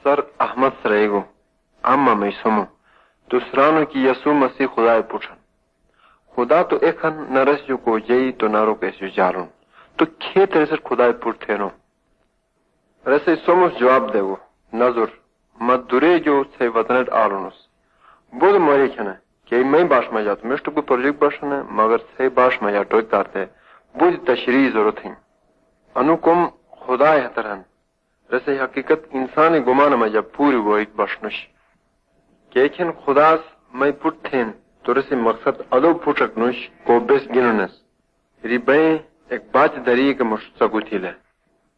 sir Ahmad सरेगो अम्मा में Sumo दूसरानों की यसु मसीह खुदा पूछन खुदा तो एखन नरस जो को जई तो नारो कैसे जारून तो खेत रेसर खुदा पूछते नो रसे सोमस जवाब देवो नजुर मधुरे जो से वतनट आलुनस बुध मरे खने के मैं बाश में जात मिष्ट को प्रोजेक्ट बशने मगर से बाश में जा टोक करते बुध तशरीह जरूरत है अनुकुम खुदा हतरन रसे हकीकत इंसानी गुमान में जब पूरी वो एक बशनुश केखन खुदास मैं पुट्ठेन तो रसे मकसद अदो पुटक नुश को बेस गिननस रिबे एक बात दरी के मुश्तगुथिले